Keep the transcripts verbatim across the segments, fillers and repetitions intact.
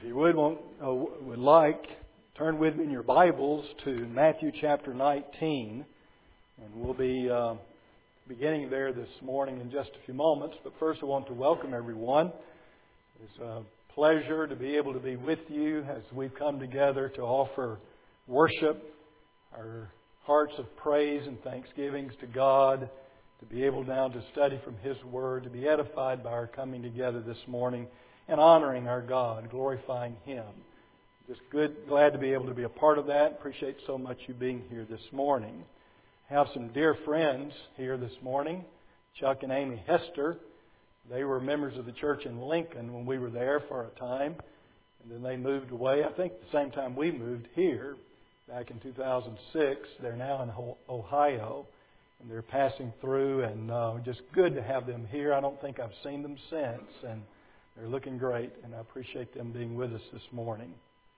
If you would want, uh, would like, turn with me in your Bibles to Matthew chapter nineteen, and we'll be uh, beginning there this morning in just a few moments. But first, I want to welcome everyone. It's a pleasure to be able to be with you as we've come together to offer worship, our hearts of praise and thanksgivings to God, to be able now to study from His Word, to be edified by our coming together this morning and honoring our God, glorifying Him. Just good, glad to be able to be a part of that. Appreciate so much you being here this morning. I have some dear friends here this morning, Chuck and Amy Hester. They were members of the church in Lincoln when we were there for a time. And then they moved away, I think the same time we moved here, back in two thousand six. They're now in Ohio, and they're passing through, and uh, just good to have them here. I don't think I've seen them since, and they're looking great, and I appreciate them being with us this morning.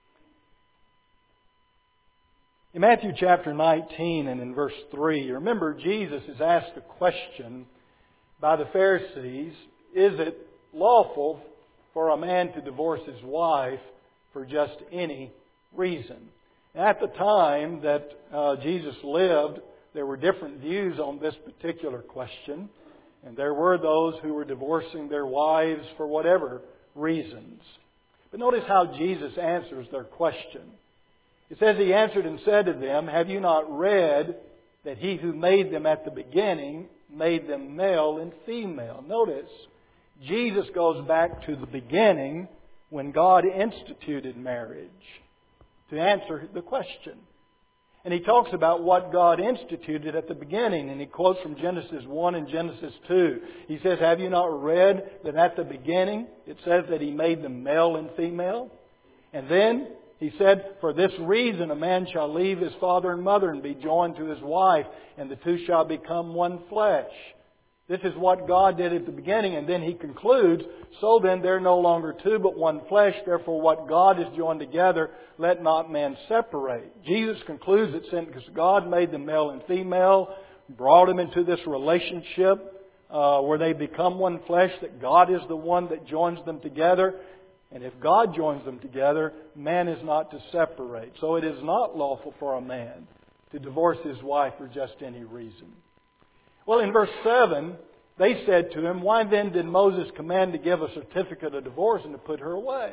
In Matthew chapter nineteen and in verse three, you remember Jesus is asked a question by the Pharisees: is it lawful for a man to divorce his wife for just any reason? At the time that uh, Jesus lived, there were different views on this particular question. And there were those who were divorcing their wives for whatever reasons. But notice how Jesus answers their question. It says, He answered and said to them, "Have you not read that He who made them at the beginning made them male and female?" Notice, Jesus goes back to the beginning when God instituted marriage to answer the question. And He talks about what God instituted at the beginning. And He quotes from Genesis one and Genesis two. He says, "Have you not read that at the beginning it says that He made them male and female?" And then He said, "For this reason a man shall leave his father and mother and be joined to his wife, and the two shall become one flesh." This is what God did at the beginning. And then He concludes, "So then they're no longer two but one flesh. Therefore what God has joined together, let not man separate." Jesus concludes it saying, because God made them male and female, brought them into this relationship uh, where they become one flesh, that God is the one that joins them together. And if God joins them together, man is not to separate. So it is not lawful for a man to divorce his wife for just any reason. Well, in verse seven, they said to Him, "Why then did Moses command to give a certificate of divorce and to put her away?"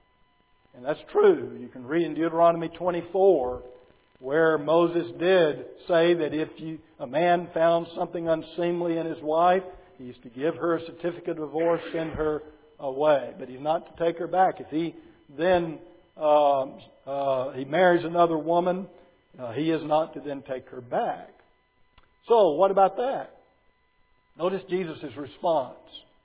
And that's true. You can read in Deuteronomy twenty-four where Moses did say that if you, a man found something unseemly in his wife, he is to give her a certificate of divorce, send her away. But he's not to take her back. If he then uh, uh, he marries another woman, uh, he is not to then take her back. So, what about that? Notice Jesus' response.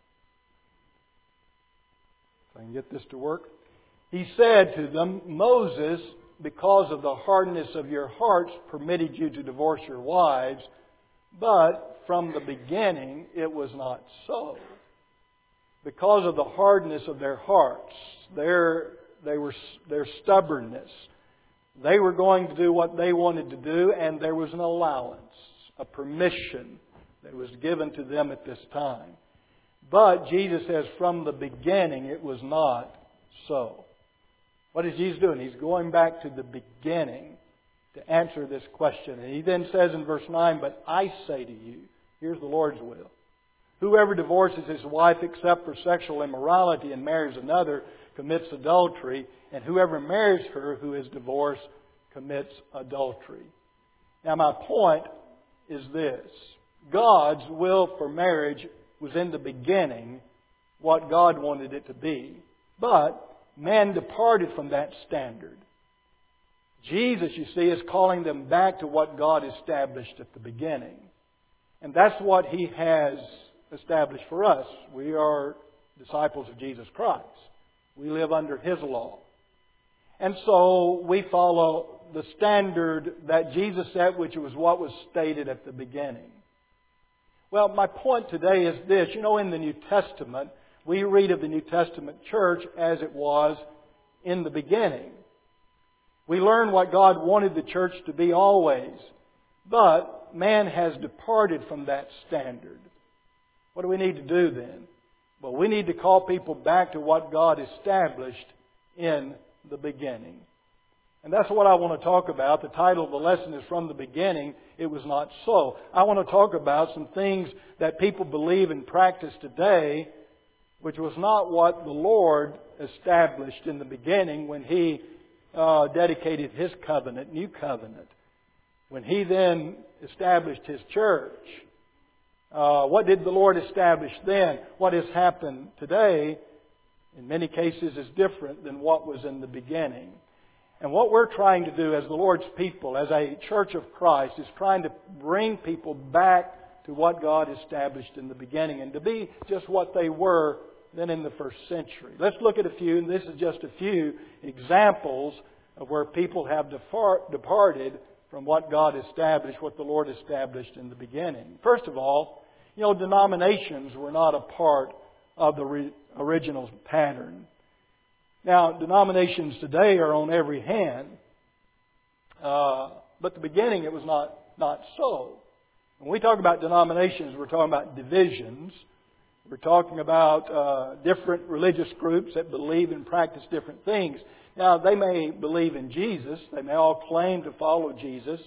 If I can get this to work. He said to them, "Moses, because of the hardness of your hearts, permitted you to divorce your wives, but from the beginning it was not so." Because of the hardness of their hearts, their, they were, their stubbornness, they were going to do what they wanted to do, and there was an allowance, a permission that was given to them at this time. But Jesus says from the beginning it was not so. What is Jesus doing? He's going back to the beginning to answer this question. And He then says in verse nine, "But I say to you," here's the Lord's will, "whoever divorces his wife except for sexual immorality and marries another commits adultery, and whoever marries her who is divorced commits adultery." Now my point is this: God's will for marriage was in the beginning what God wanted it to be. But man departed from that standard. Jesus, you see, is calling them back to what God established at the beginning. And that's what He has established for us. We are disciples of Jesus Christ. We live under His law. And so we follow the standard that Jesus set, which was what was stated at the beginning. Well, my point today is this. You know, in the New Testament, we read of the New Testament church as it was in the beginning. We learn what God wanted the church to be always. But man has departed from that standard. What do we need to do then? Well, we need to call people back to what God established in the beginning. And that's what I want to talk about. The title of the lesson is From the Beginning, It Was Not So. I want to talk about some things that people believe and practice today, which was not what the Lord established in the beginning when He uh, dedicated His covenant, new covenant. When He then established His church. Uh, what did the Lord establish then? What has happened today, in many cases, is different than what was in the beginning. And what we're trying to do as the Lord's people, as a church of Christ, is trying to bring people back to what God established in the beginning and to be just what they were then in the first century. Let's look at a few, and this is just a few examples of where people have depart, departed from what God established, what the Lord established in the beginning. First of all, you know, denominations were not a part of the re- original pattern. Now, denominations today are on every hand, uh, but at the beginning it was not, not so. When we talk about denominations, we're talking about divisions. We're talking about uh, different religious groups that believe and practice different things. Now, they may believe in Jesus. They may all claim to follow Jesus.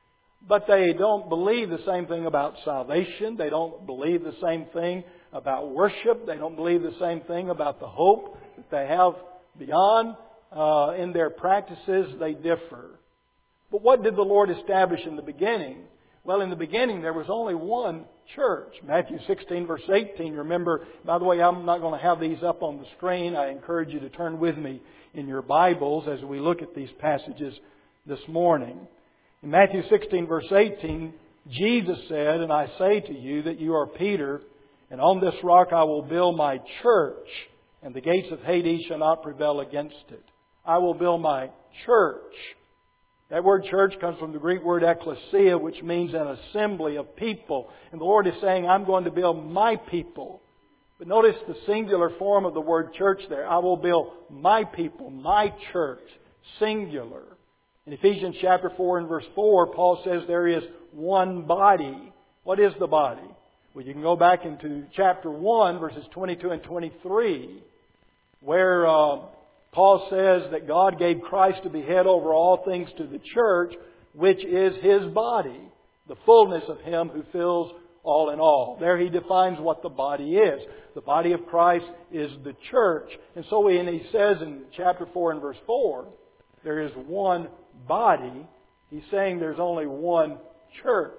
But they don't believe the same thing about salvation. They don't believe the same thing about worship. They don't believe the same thing about the hope that they have beyond. Uh, in their practices, they differ. But what did the Lord establish in the beginning? Well, in the beginning, there was only one church. Matthew sixteen, verse eighteen. Remember, by the way, I'm not going to have these up on the screen. I encourage you to turn with me in your Bibles as we look at these passages this morning. In Matthew sixteen, verse eighteen, Jesus said, "And I say to you that you are Peter, and on this rock I will build my church, and the gates of Hades shall not prevail against it." I will build my church. That word church comes from the Greek word ecclesia, which means an assembly of people. And the Lord is saying, I'm going to build my people. But notice the singular form of the word church there. I will build my people, my church, singular. In Ephesians chapter four and verse four, Paul says there is one body. What is the body? Well, you can go back into chapter one, verses twenty-two and twenty-three, where uh, Paul says that God gave Christ to be head over all things to the church, which is His body, the fullness of Him who fills all in all. There he defines what the body is. The body of Christ is the church. And so when he says in chapter four and verse four, there is one body, he's saying there's only one church.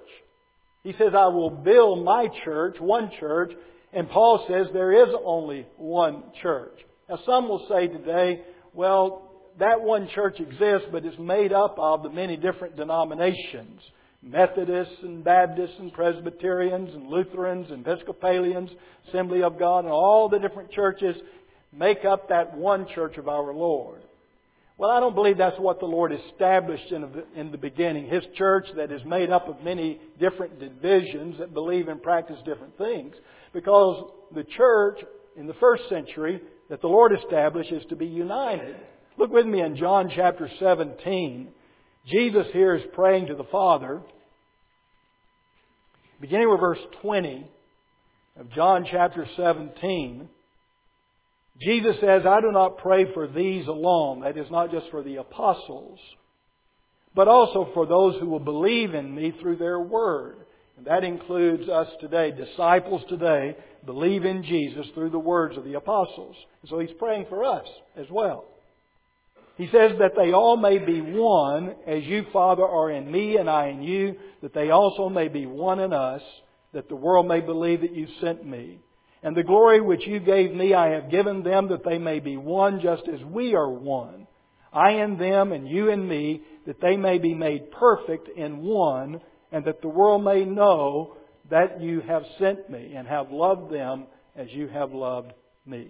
He says, I will build my church, one church, and Paul says there is only one church. Now some will say today, well, that one church exists, but it's made up of the many different denominations. Methodists and Baptists and Presbyterians and Lutherans and Episcopalians, Assembly of God, and all the different churches make up that one church of our Lord. Well, I don't believe that's what the Lord established in the, in the beginning. His church that is made up of many different divisions that believe and practice different things. Because the church in the first century that the Lord established is to be united. Look with me in John chapter seventeen. Jesus here is praying to the Father. Beginning with verse twenty of John chapter seventeen. Jesus says, I do not pray for these alone. That is not just for the apostles, but also for those who will believe in me through their word. And that includes us today, disciples today, believe in Jesus through the words of the apostles. And so He's praying for us as well. He says that they all may be one, as you, Father, are in me and I in you, that they also may be one in us, that the world may believe that you sent me. And the glory which you gave me I have given them, that they may be one just as we are one. I in them and you in me, that they may be made perfect in one, and that the world may know that you have sent me and have loved them as you have loved me.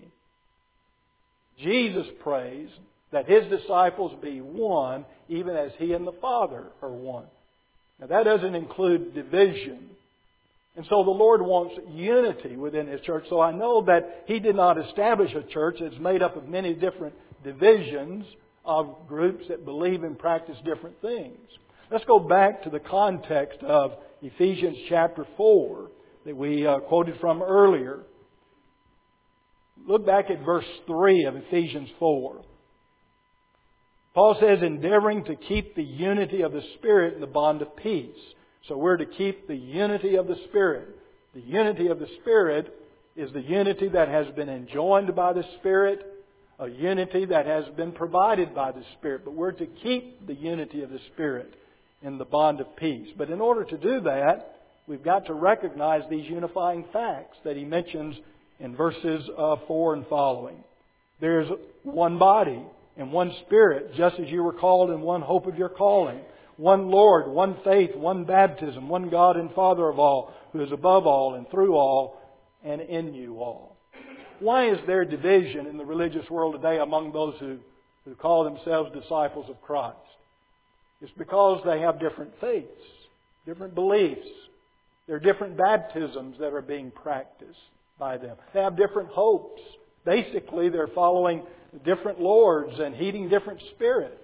Jesus prays that His disciples be one, even as He and the Father are one. Now that doesn't include division. And so the Lord wants unity within His church. So I know that He did not establish a church that's made up of many different divisions of groups that believe and practice different things. Let's go back to the context of Ephesians chapter four that we uh, quoted from earlier. Look back at verse three of Ephesians four. Paul says, endeavoring to keep the unity of the Spirit in the bond of peace. So we're to keep the unity of the Spirit. The unity of the Spirit is the unity that has been enjoined by the Spirit, a unity that has been provided by the Spirit. But we're to keep the unity of the Spirit in the bond of peace. But in order to do that, we've got to recognize these unifying facts that he mentions in verses uh, four and following. There's one body and one Spirit, just as you were called in one hope of your calling. One Lord, one faith, one baptism, one God and Father of all, who is above all and through all and in you all. Why is there division in the religious world today among those who, who call themselves disciples of Christ? It's because they have different faiths, different beliefs. There are different baptisms that are being practiced by them. They have different hopes. Basically, they're following different lords and heeding different spirits.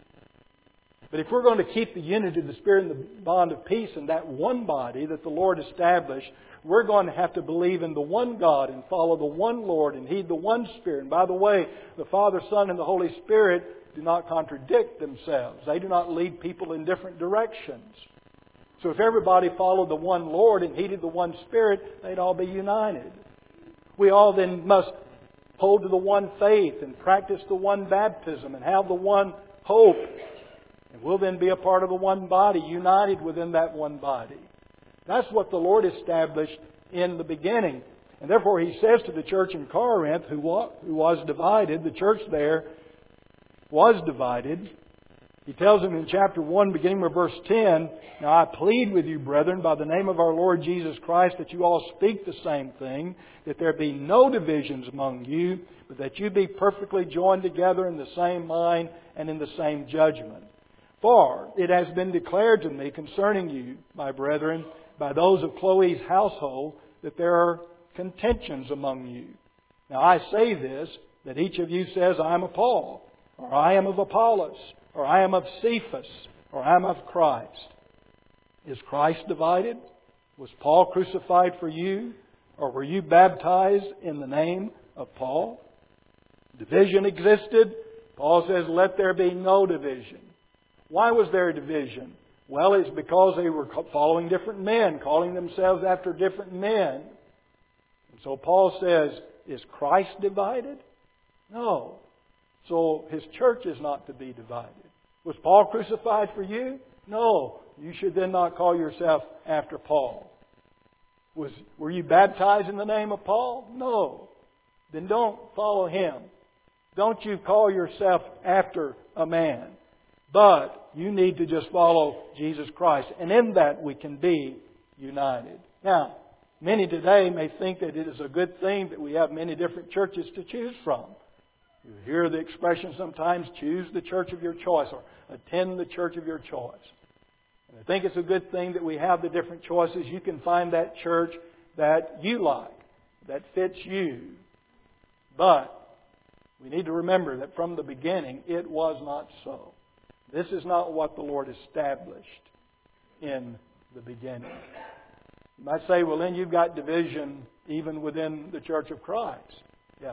But if we're going to keep the unity of the Spirit and the bond of peace in that one body that the Lord established, we're going to have to believe in the one God and follow the one Lord and heed the one Spirit. And by the way, the Father, Son, and the Holy Spirit do not contradict themselves. They do not lead people in different directions. So if everybody followed the one Lord and heeded the one Spirit, they'd all be united. We all then must hold to the one faith and practice the one baptism and have the one hope. And we'll then be a part of the one body, united within that one body. That's what the Lord established in the beginning. And therefore He says to the church in Corinth, who was divided, the church there was divided. He tells them in chapter one, beginning with verse ten, Now I plead with you, brethren, by the name of our Lord Jesus Christ, that you all speak the same thing, that there be no divisions among you, but that you be perfectly joined together in the same mind and in the same judgment. For it has been declared to me concerning you, my brethren, by those of Chloe's household, that there are contentions among you. Now I say this, that each of you says, I am of Paul, or I am of Apollos, or I am of Cephas, or I am of Christ. Is Christ divided? Was Paul crucified for you? Or were you baptized in the name of Paul? Division existed. Paul says, let there be no division. Why was there a division? Well, it's because they were following different men, calling themselves after different men. And so Paul says, is Christ divided? No. So His church is not to be divided. Was Paul crucified for you? No. You should then not call yourself after Paul. Was, were you baptized in the name of Paul? No. Then don't follow him. Don't you call yourself after a man. But you need to just follow Jesus Christ. And in that we can be united. Now, many today may think that it is a good thing that we have many different churches to choose from. You hear the expression sometimes, choose the church of your choice, or attend the church of your choice. And I think it's a good thing that we have the different choices. You can find that church that you like, that fits you. But we need to remember that from the beginning, it was not so. This is not what the Lord established in the beginning. You might say, well, then you've got division even within the Church of Christ. Yeah.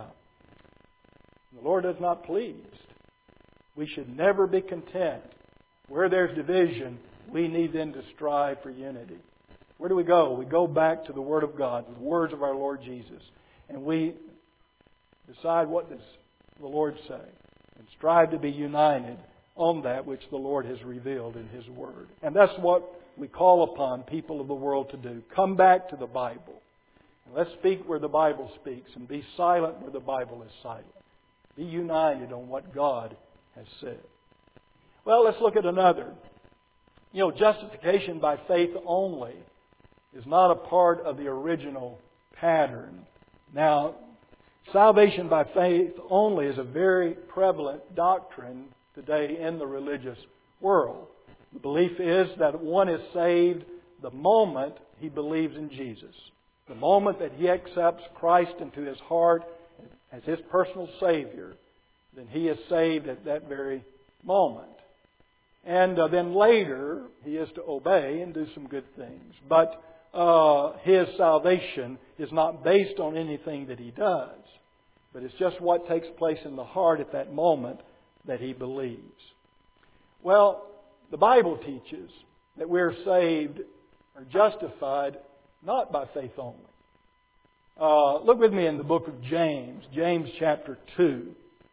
The Lord is not pleased. We should never be content. Where there's division, we need then to strive for unity. Where do we go? We go back to the Word of God, the words of our Lord Jesus. And we decide what does the Lord say. And strive to be united on that which the Lord has revealed in His Word. And that's what we call upon people of the world to do. Come back to the Bible. And let's speak where the Bible speaks and be silent where the Bible is silent. Be united on what God has said. Well, let's look at another. You know, justification by faith only is not a part of the original pattern. Now, salvation by faith only is a very prevalent doctrine today in the religious world. The belief is that one is saved the moment he believes in Jesus. The moment that he accepts Christ into his heart as his personal Savior, then he is saved at that very moment. And uh, then later, he is to obey and do some good things. But uh, his salvation is not based on anything that he does. But it's just what takes place in the heart at that moment that he believes. Well, the Bible teaches that we're saved or justified not by faith only. Uh, look with me in the book of James, James chapter two.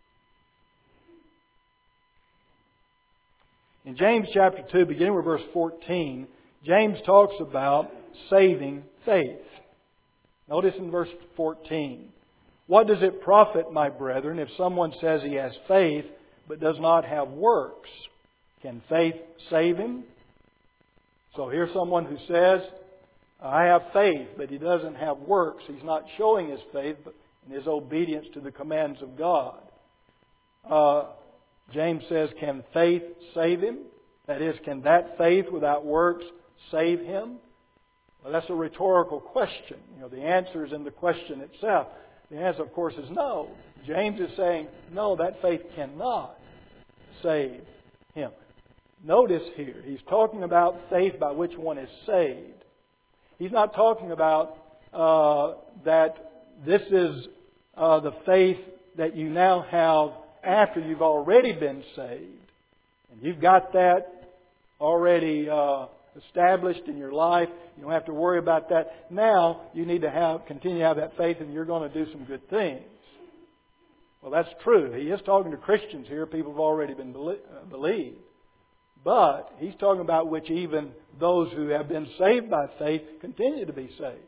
In James chapter two, beginning with verse fourteen, James talks about saving faith. Notice in verse fourteen, "What does it profit, my brethren, if someone says he has faith but does not have works? Can faith save him?" So here's someone who says, "I have faith," but he doesn't have works. He's not showing his faith but in his obedience to the commands of God. Uh, James says, can faith save him? That is, can that faith without works save him? Well, that's a rhetorical question. You know, the answer is in the question itself. The answer, of course, is no. James is saying, no, that faith cannot save him. Notice here, he's talking about faith by which one is saved. He's not talking about uh, that this is uh, the faith that you now have after you've already been saved. And you've got that already uh, established in your life. You don't have to worry about that. Now you need to have continue to have that faith and you're going to do some good things. Well, that's true. He is talking to Christians here, people who have already been believed. But he's talking about which even those who have been saved by faith continue to be saved.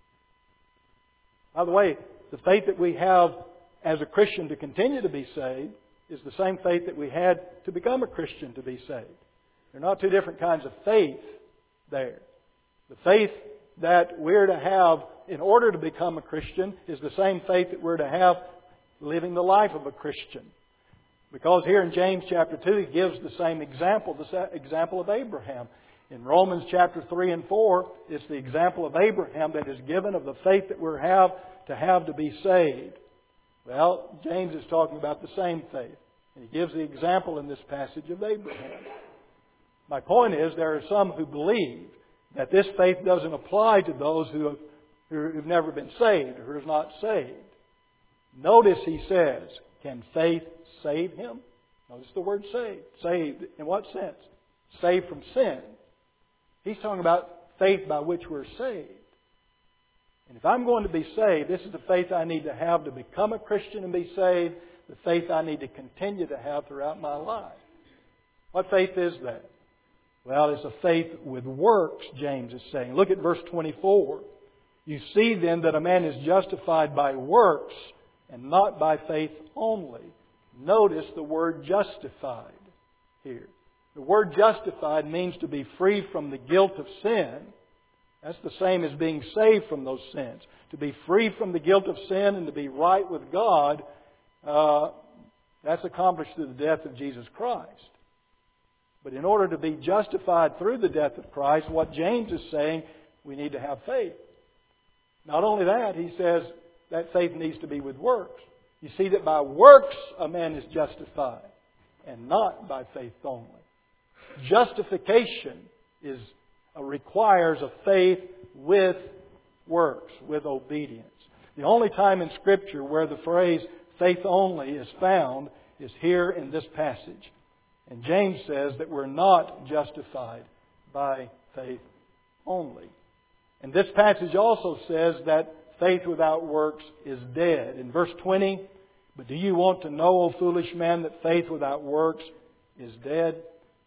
By the way, the faith that we have as a Christian to continue to be saved is the same faith that we had to become a Christian to be saved. They're not two different kinds of faith there. The faith that we're to have in order to become a Christian is the same faith that we're to have living the life of a Christian. Because here in James chapter two, he gives the same example, the example of Abraham. In Romans chapter three and four, it's the example of Abraham that is given of the faith that we have to have to be saved. Well, James is talking about the same faith. And he gives the example in this passage of Abraham. My point is, there are some who believe that this faith doesn't apply to those who have, who have never been saved or who are not saved. Notice he says, can faith save him? Notice the word saved. Saved in what sense? Saved from sin. He's talking about faith by which we're saved. And if I'm going to be saved, this is the faith I need to have to become a Christian and be saved. The faith I need to continue to have throughout my life. What faith is that? Well, it's a faith with works, James is saying. Look at verse twenty-four. You see then that a man is justified by works and not by faith only. Notice the word justified here. The word justified means to be free from the guilt of sin. That's the same as being saved from those sins. To be free from the guilt of sin and to be right with God, uh, that's accomplished through the death of Jesus Christ. But in order to be justified through the death of Christ, what James is saying, we need to have faith. Not only that, he says that faith needs to be with works. You see that by works a man is justified and not by faith only. Justification is uh, requires a faith with works, with obedience. The only time in Scripture where the phrase faith only is found is here in this passage. And James says that we're not justified by faith only. And this passage also says that faith without works is dead. In verse twenty, but do you want to know, O foolish man, that faith without works is dead?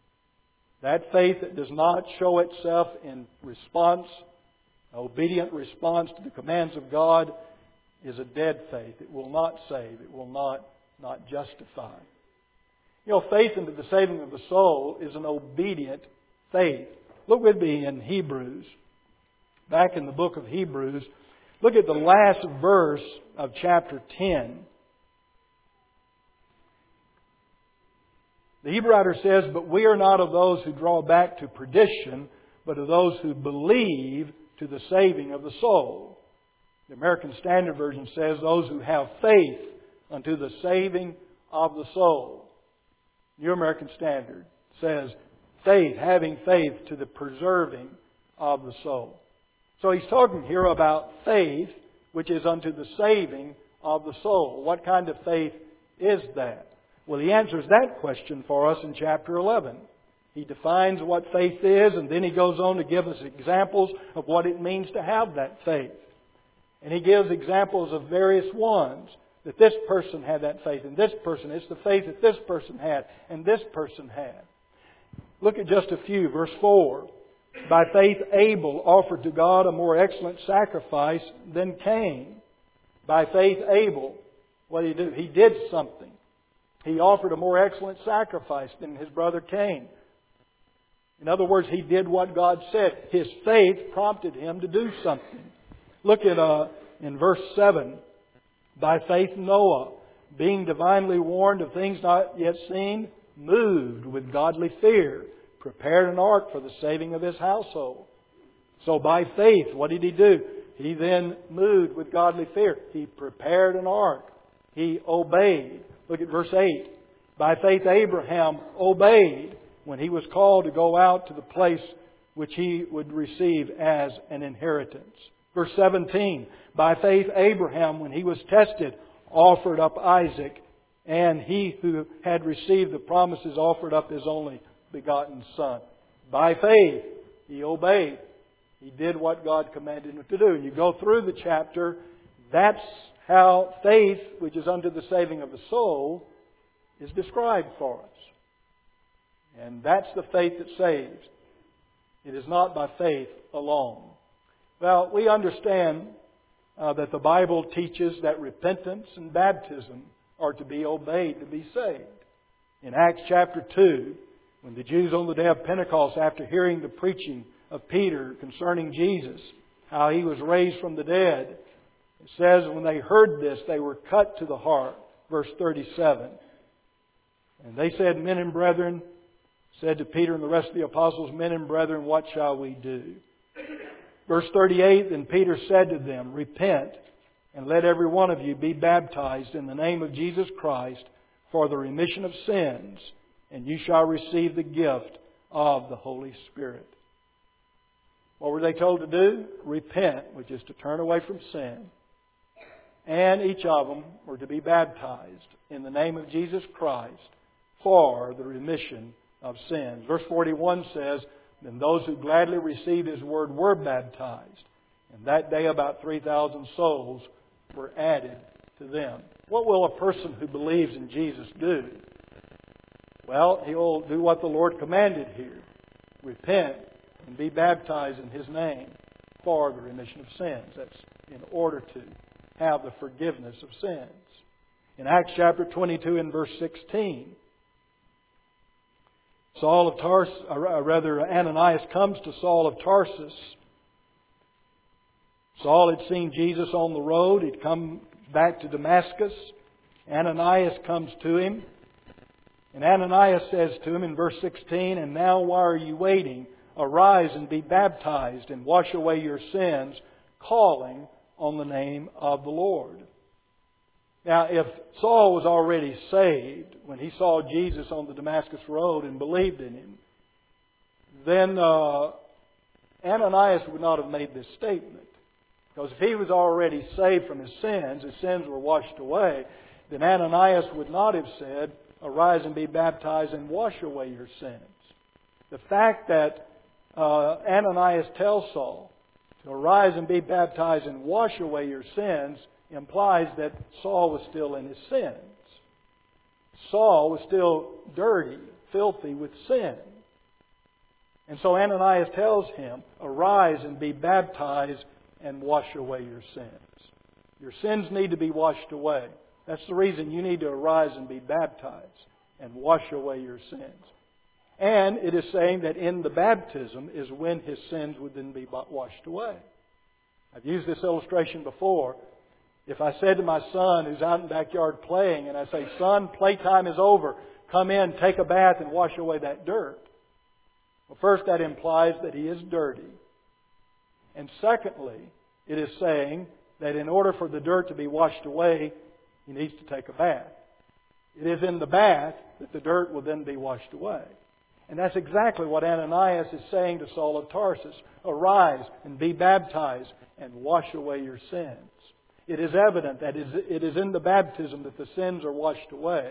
That faith that does not show itself in response, obedient response to the commands of God, is a dead faith. It will not save. It will not, not justify. You know, faith into the saving of the soul is an obedient faith. Look with me in Hebrews. Back in the book of Hebrews, look at the last verse of chapter ten. The Hebrew writer says, but we are not of those who draw back to perdition, but of those who believe to the saving of the soul. The American Standard Version says, those who have faith unto the saving of the soul. New American Standard says, faith, having faith to the preserving of the soul. So he's talking here about faith, which is unto the saving of the soul. What kind of faith is that? Well, he answers that question for us in chapter eleven. He defines what faith is, and then he goes on to give us examples of what it means to have that faith. And he gives examples of various ones, that this person had that faith, and this person, it's the faith that this person had, and this person had. Look at just a few. Verse four. By faith Abel offered to God a more excellent sacrifice than Cain. By faith Abel, what did he do? He did something. He offered a more excellent sacrifice than his brother Cain. In other words, he did what God said. His faith prompted him to do something. Look at uh, in verse seven. By faith Noah, being divinely warned of things not yet seen, moved with godly fear, prepared an ark for the saving of his household. So by faith, what did he do? He then moved with godly fear. He prepared an ark. He obeyed. Look at verse eight. By faith Abraham obeyed when he was called to go out to the place which he would receive as an inheritance. Verse seventeen. By faith Abraham, when he was tested, offered up Isaac, and he who had received the promises offered up his only begotten son. By faith, he obeyed. He did what God commanded him to do. And you go through the chapter, that's how faith, which is unto the saving of the soul, is described for us. And that's the faith that saves. It is not by faith alone. Well, we understand uh, that the Bible teaches that repentance and baptism are to be obeyed to be saved. In Acts chapter two, when the Jews on the day of Pentecost, after hearing the preaching of Peter concerning Jesus, how He was raised from the dead, it says when they heard this, they were cut to the heart. Verse thirty-seven. And they said, men and brethren, said to Peter and the rest of the apostles, men and brethren, what shall we do? Verse thirty-eight, then Peter said to them, repent, and let every one of you be baptized in the name of Jesus Christ for the remission of sins, and you shall receive the gift of the Holy Spirit. What were they told to do? Repent, which is to turn away from sin. And each of them were to be baptized in the name of Jesus Christ for the remission of sins. Verse forty-one says, then those who gladly received His word were baptized. And that day about three thousand souls were added to them. What will a person who believes in Jesus do? Well, he'll do what the Lord commanded here. Repent and be baptized in His name for the remission of sins. That's in order to have the forgiveness of sins. In Acts chapter twenty-two and verse sixteen, Saul of Tarsus, or rather Ananias comes to Saul of Tarsus. Saul had seen Jesus on the road. He'd come back to Damascus. Ananias comes to him. And Ananias says to him in verse sixteen, and now why are you waiting? Arise and be baptized and wash away your sins, calling on the name of the Lord. Now, if Saul was already saved when he saw Jesus on the Damascus road and believed in Him, then uh, Ananias would not have made this statement. Because if he was already saved from his sins, his sins were washed away, then Ananias would not have said, arise and be baptized and wash away your sins. The fact that uh, Ananias tells Saul to arise and be baptized and wash away your sins implies that Saul was still in his sins. Saul was still dirty, filthy with sin. And so Ananias tells him, arise and be baptized and wash away your sins. Your sins need to be washed away. That's the reason you need to arise and be baptized and wash away your sins. And it is saying that in the baptism is when his sins would then be washed away. I've used this illustration before. If I said to my son who's out in the backyard playing, and I say, son, playtime is over. Come in, take a bath, and wash away that dirt. Well, first, that implies that he is dirty. And secondly, it is saying that in order for the dirt to be washed away, he needs to take a bath. It is in the bath that the dirt will then be washed away. And that's exactly what Ananias is saying to Saul of Tarsus. Arise and be baptized and wash away your sins. It is evident that it is in the baptism that the sins are washed away.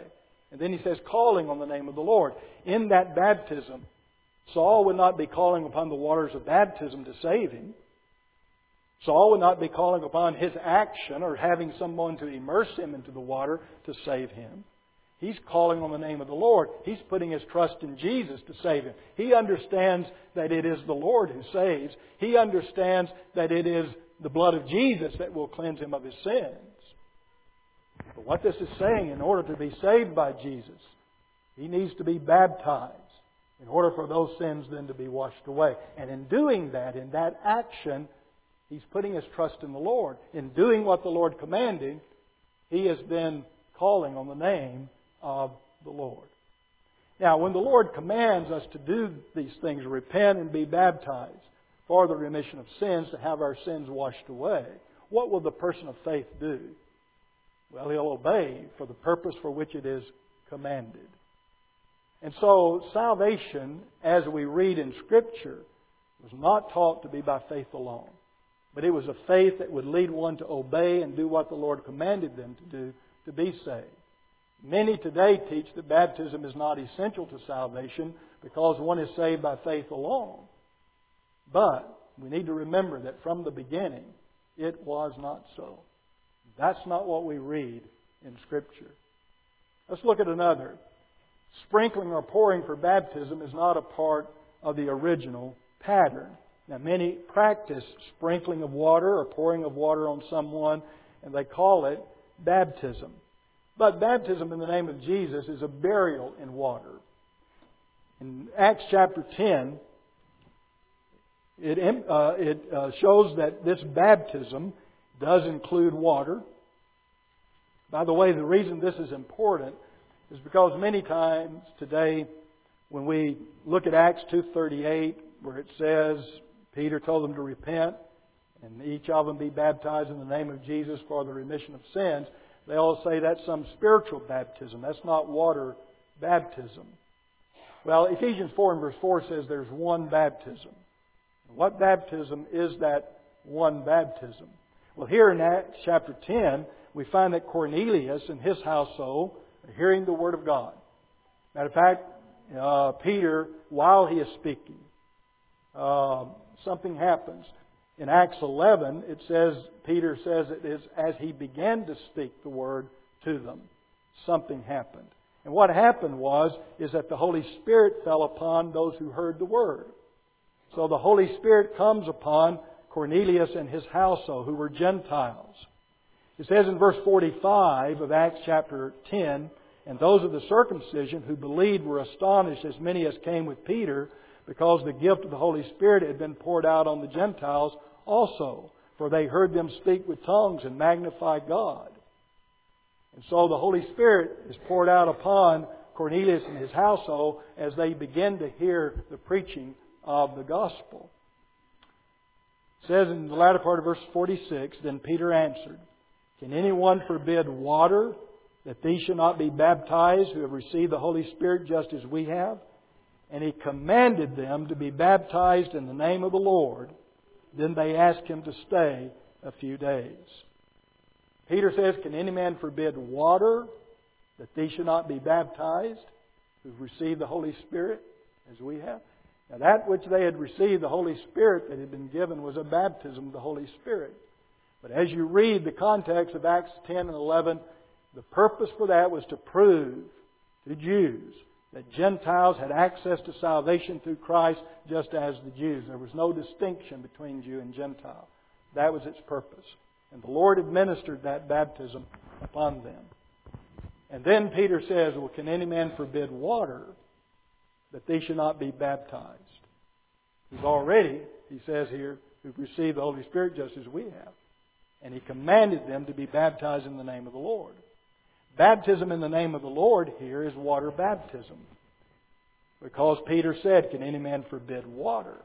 And then he says, calling on the name of the Lord. In that baptism, Saul would not be calling upon the waters of baptism to save him. Saul would not be calling upon his action or having someone to immerse him into the water to save him. He's calling on the name of the Lord. He's putting his trust in Jesus to save him. He understands that it is the Lord who saves. He understands that it is the blood of Jesus that will cleanse him of his sins. But what this is saying, in order to be saved by Jesus, he needs to be baptized in order for those sins then to be washed away. And in doing that, in that action, he's putting his trust in the Lord. In doing what the Lord commanded, he is then calling on the name of the Lord. Now, when the Lord commands us to do these things, repent and be baptized for the remission of sins, to have our sins washed away, what will the person of faith do? Well, he'll obey for the purpose for which it is commanded. And so, salvation, as we read in Scripture, was not taught to be by faith alone. But it was a faith that would lead one to obey and do what the Lord commanded them to do to be saved. Many today teach that baptism is not essential to salvation because one is saved by faith alone. But we need to remember that from the beginning, it was not so. That's not what we read in Scripture. Let's look at another. Sprinkling or pouring for baptism is not a part of the original pattern. Now, many practice sprinkling of water or pouring of water on someone, and they call it baptism. But baptism in the name of Jesus is a burial in water. In Acts chapter ten, it, uh, it uh, shows that this baptism does include water. By the way, the reason this is important is because many times today, when we look at Acts two thirty-eight, where it says Peter told them to repent and each of them be baptized in the name of Jesus for the remission of sins, they all say that's some spiritual baptism. That's not water baptism. Well, Ephesians four and verse four says there's one baptism. What baptism is that one baptism? Well, here in Acts chapter ten, we find that Cornelius and his household are hearing the Word of God. Matter of fact, uh, Peter, while he is speaking, uh, something happens. In Acts eleven, it says, Peter says it is as he began to speak the Word to them, something happened. And what happened was, is that the Holy Spirit fell upon those who heard the Word. So the Holy Spirit comes upon Cornelius and his household, who were Gentiles. It says in verse forty-five of Acts chapter ten, and those of the circumcision who believed were astonished, as many as came with Peter, because the gift of the Holy Spirit had been poured out on the Gentiles also, for they heard them speak with tongues and magnify God. And so the Holy Spirit is poured out upon Cornelius and his household as they begin to hear the preaching of the gospel. It says in the latter part of verse forty-six, then Peter answered, can anyone forbid water that these should not be baptized who have received the Holy Spirit just as we have? And he commanded them to be baptized in the name of the Lord. Then they asked him to stay a few days. Peter says, can any man forbid water that these should not be baptized who've received the Holy Spirit as we have? Now that which they had received, the Holy Spirit that had been given, was a baptism of the Holy Spirit. But as you read the context of Acts ten and eleven, the purpose for that was to prove to Jews that Gentiles had access to salvation through Christ just as the Jews. There was no distinction between Jew and Gentile. That was its purpose. And the Lord administered that baptism upon them. And then Peter says, well, can any man forbid water that they should not be baptized? Who've already, he says here, who've received the Holy Spirit just as we have. And he commanded them to be baptized in the name of the Lord. Baptism in the name of the Lord here is water baptism. Because Peter said, can any man forbid water?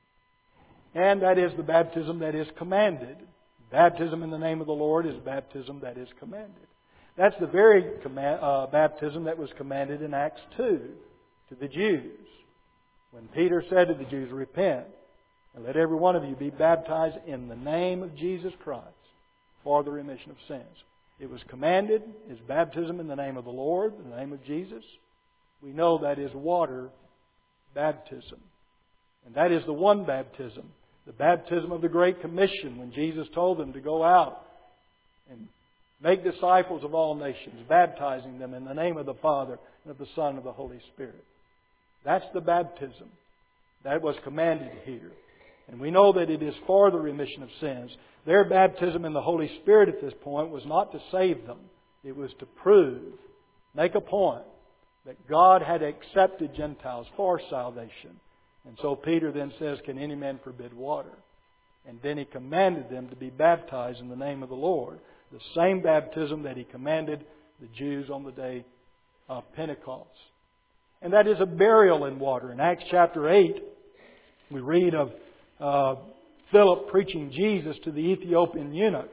And that is the baptism that is commanded. Baptism in the name of the Lord is baptism that is commanded. That's the very command, uh, baptism that was commanded in Acts two to the Jews. When Peter said to the Jews, repent, and let every one of you be baptized in the name of Jesus Christ for the remission of sins. It was commanded, is baptism in the name of the Lord, in the name of Jesus. We know that is water baptism. And that is the one baptism, the baptism of the Great Commission, when Jesus told them to go out and make disciples of all nations, baptizing them in the name of the Father and of the Son and of the Holy Spirit. That's the baptism that was commanded here. And we know that it is for the remission of sins. Their baptism in the Holy Spirit at this point was not to save them. It was to prove, make a point, that God had accepted Gentiles for salvation. And so Peter then says, can any man forbid water? And then he commanded them to be baptized in the name of the Lord. The same baptism that He commanded the Jews on the day of Pentecost. And that is a burial in water. In Acts chapter eight, we read of uh, Philip preaching Jesus to the Ethiopian eunuch.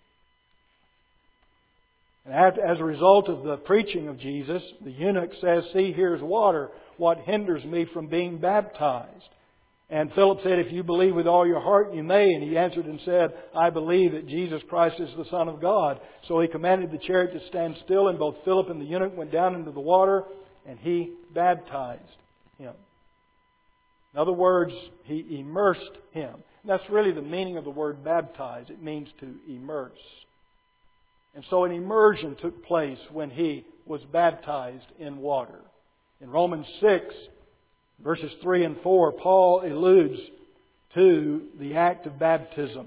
And as a result of the preaching of Jesus, the eunuch says, see, here's water. What hinders me from being baptized? And Philip said, if you believe with all your heart, you may. And he answered and said, I believe that Jesus Christ is the Son of God. So he commanded the chariot to stand still, and both Philip and the eunuch went down into the water, and he baptized him. In other words, he immersed him. And that's really the meaning of the word baptize. It means to immerse. And so an immersion took place when he was baptized in water. In Romans six, verses three and four, Paul alludes to the act of baptism.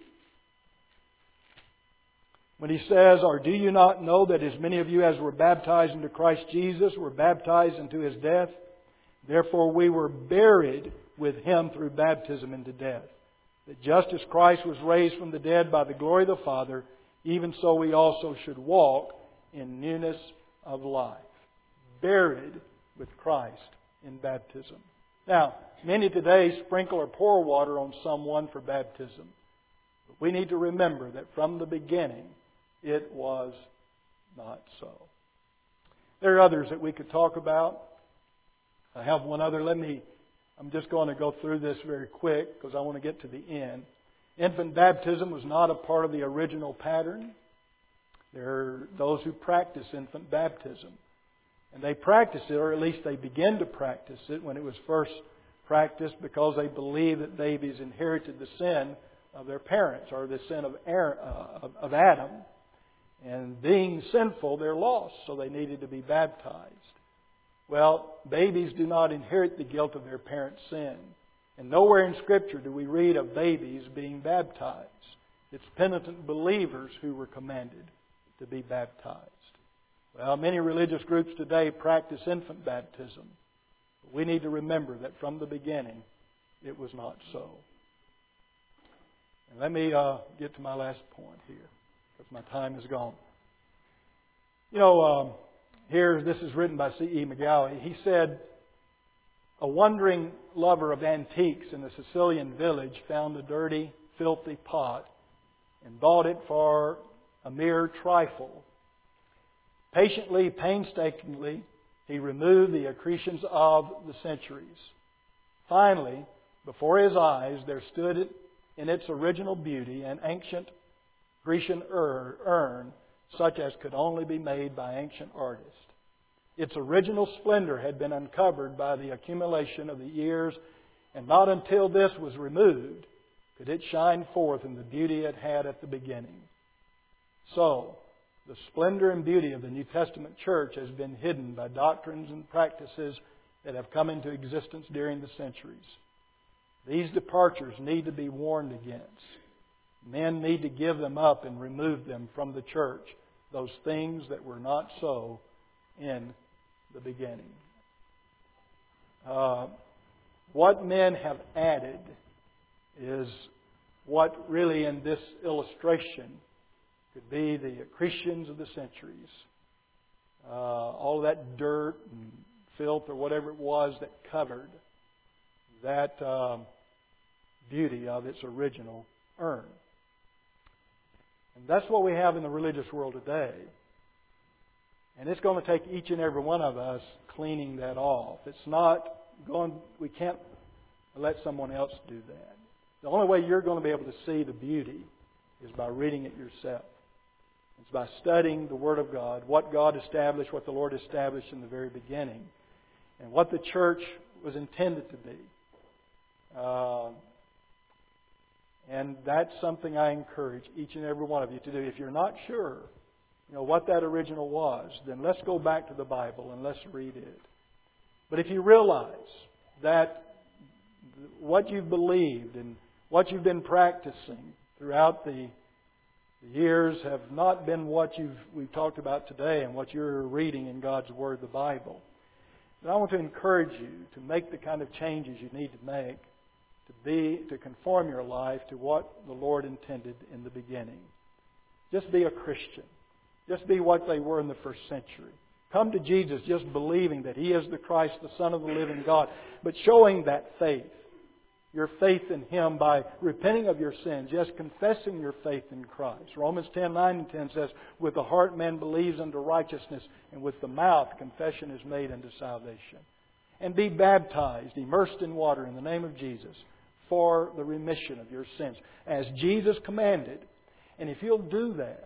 When he says, or do you not know that as many of you as were baptized into Christ Jesus were baptized into His death? Therefore we were buried with Him through baptism into death. That just as Christ was raised from the dead by the glory of the Father, even so we also should walk in newness of life. Buried with Christ in baptism. Now, many today sprinkle or pour water on someone for baptism. But we need to remember that from the beginning, it was not so. There are others that we could talk about. I have one other. Let me, I'm just going to go through this very quick because I want to get to the end. Infant baptism was not a part of the original pattern. There are those who practice infant baptism. And they practice it, or at least they begin to practice it when it was first practiced, because they believe that babies inherited the sin of their parents, or the sin of Aaron, uh, of Adam. And being sinful, they're lost, so they needed to be baptized. Well, babies do not inherit the guilt of their parents' sin. And nowhere in Scripture do we read of babies being baptized. It's penitent believers who were commanded to be baptized. Well, many religious groups today practice infant baptism. But we need to remember that from the beginning, it was not so. And let me uh, get to my last point here, because my time is gone. You know, um, here, this is written by C E McGowie. He said, a wandering lover of antiques in a Sicilian village found a dirty, filthy pot and bought it for a mere trifle. Patiently, painstakingly, he removed the accretions of the centuries. Finally, before his eyes, there stood in its original beauty an ancient Grecian urn, such as could only be made by ancient artists. Its original splendor had been uncovered by the accumulation of the years, and not until this was removed could it shine forth in the beauty it had at the beginning. So, the splendor and beauty of the New Testament church has been hidden by doctrines and practices that have come into existence during the centuries. These departures need to be warned against. Men need to give them up and remove them from the church, those things that were not so in the beginning. Uh, what men have added is what really in this illustration could be the accretions of the centuries. Uh, all of that dirt and filth or whatever it was that covered that uh, beauty of its original urn. And that's what we have in the religious world today. And it's going to take each and every one of us cleaning that off. It's not going, we can't let someone else do that. The only way you're going to be able to see the beauty is by reading it yourself. It's by studying the Word of God, what God established, what the Lord established in the very beginning, and what the church was intended to be. Uh, and that's something I encourage each and every one of you to do. If you're not sure, you know, what that original was, then let's go back to the Bible and let's read it. But if you realize that what you've believed and what you've been practicing throughout the years have not been what you've, we've talked about today and what you're reading in God's Word, the Bible, then I want to encourage you to make the kind of changes you need to make to be to conform your life to what the Lord intended in the beginning. Just be a Christian. Just be what they were in the first century. Come to Jesus just believing that He is the Christ, the Son of the living God, but showing that faith. Your faith in Him by repenting of your sins. Yes, confessing your faith in Christ. Romans ten, nine and ten says, with the heart man believes unto righteousness, and with the mouth confession is made unto salvation. And be baptized, immersed in water in the name of Jesus for the remission of your sins, as Jesus commanded. And if you'll do that,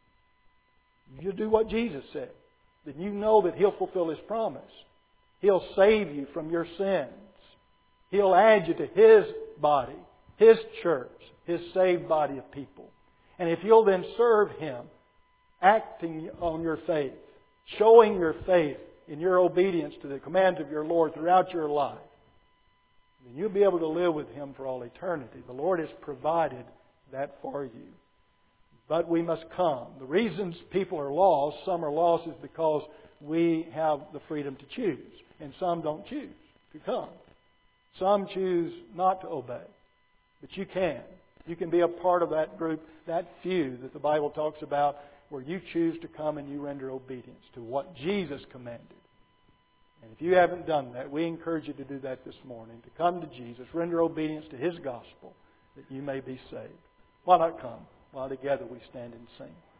you'll do what Jesus said, then you know that He'll fulfill His promise. He'll save you from your sins. He'll add you to His body, His church, His saved body of people. And if you'll then serve Him, acting on your faith, showing your faith in your obedience to the commands of your Lord throughout your life, then you'll be able to live with Him for all eternity. The Lord has provided that for you. But we must come. The reasons people are lost, some are lost, is because we have the freedom to choose. And some don't choose to come. Some choose not to obey. But you can. You can be a part of that group, that few that the Bible talks about, where you choose to come and you render obedience to what Jesus commanded. And if you haven't done that, we encourage you to do that this morning. To come to Jesus, render obedience to His gospel, that you may be saved. Why not come while together we stand and sing?